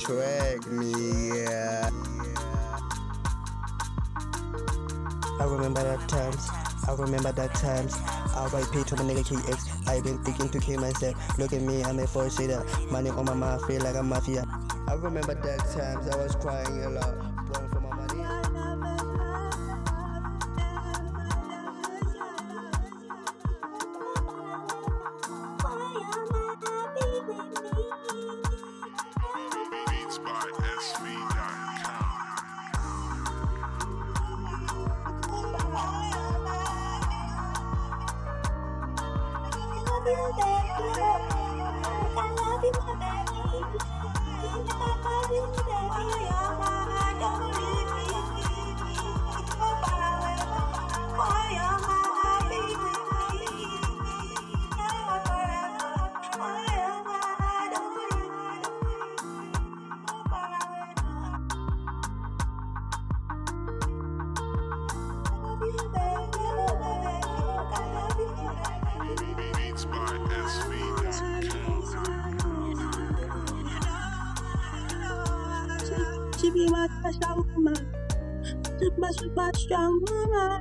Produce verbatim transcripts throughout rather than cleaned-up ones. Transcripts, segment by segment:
track me, yeah. I remember that times, I remember that times. R I P to my nigga K X. I been thinking to kill myself. Look at me, I'm a four-seater. Money on my mouth, feel like a mafia. I remember that times, I was crying a lot. Born for my money. Beats by S V dot com. Beats by S V dot com. She be my special woman, super, super strong woman.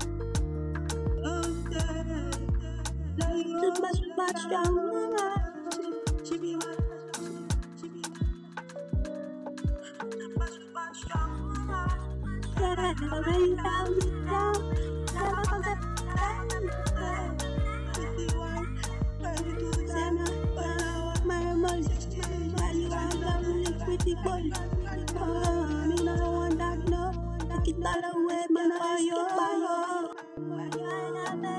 Super, super strong woman. She be my, she be my super, super strong woman. Yeah, never rain down, down, never come down. My emotions, why you are loving pretty boy? Oh, me no want that, no. Take it all away, man, for you, for you.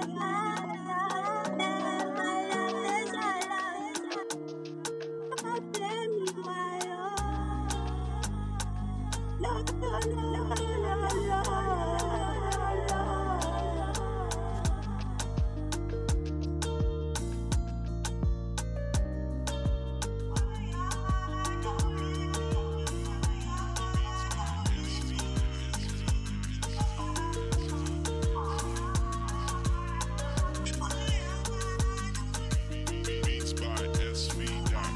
No, no, no, no, no.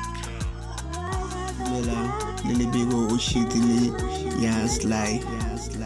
Lila, Lily Bigo, Ushitili, Yas Lai.